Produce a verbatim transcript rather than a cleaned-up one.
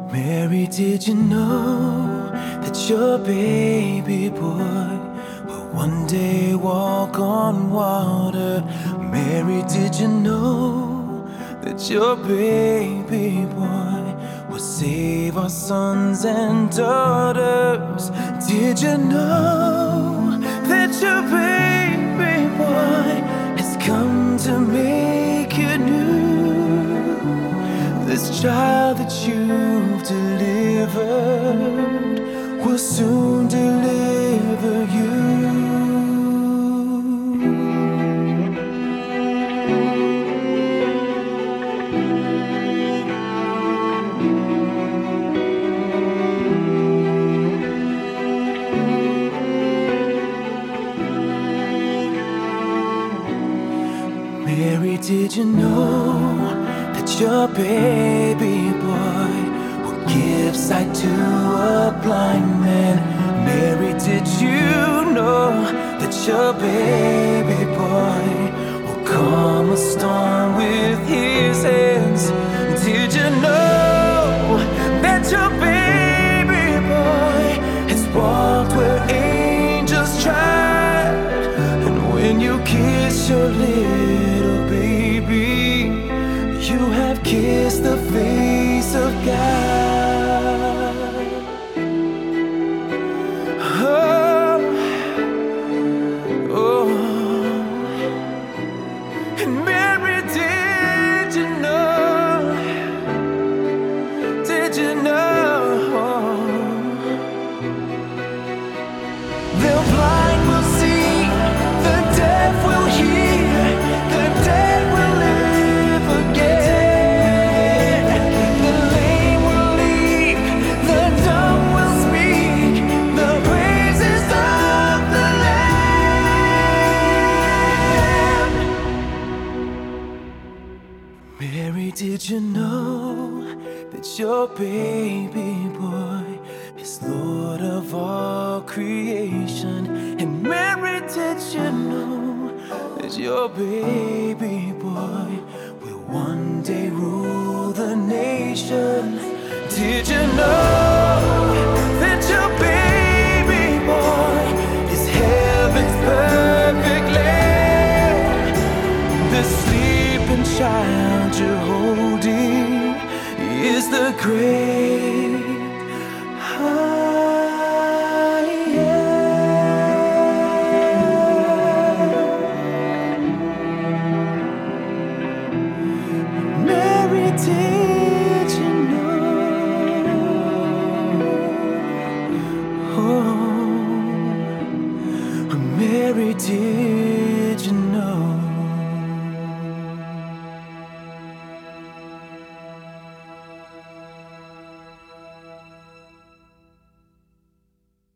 Mary, did you know that your baby boy will one day walk on water? Mary, did you know that your baby boy will save our sons and daughters? Did you know that your baby boy has come to make you new? This child that you've delivered will soon deliver you. Mary, did you know that your baby boy will give sight to a blind man? Mary, did you know that your baby boy will calm a storm with his hands? Did you know that your baby boy has walked where angels trod? And when you kiss your little baby, you have kissed the face of God. Oh, oh. And Mary, did you know? Did you know? The blind will see, the deaf will hear, the dead will live again. The lame will leap, the dumb will speak, the praises of the Lamb. Mary, did you know that your baby boy is Lord of all creation? And Mary, did you know that your baby boy will one day rule the nation? Did you know that your baby boy is heaven's perfect lamb? The sleeping child you're holding is the great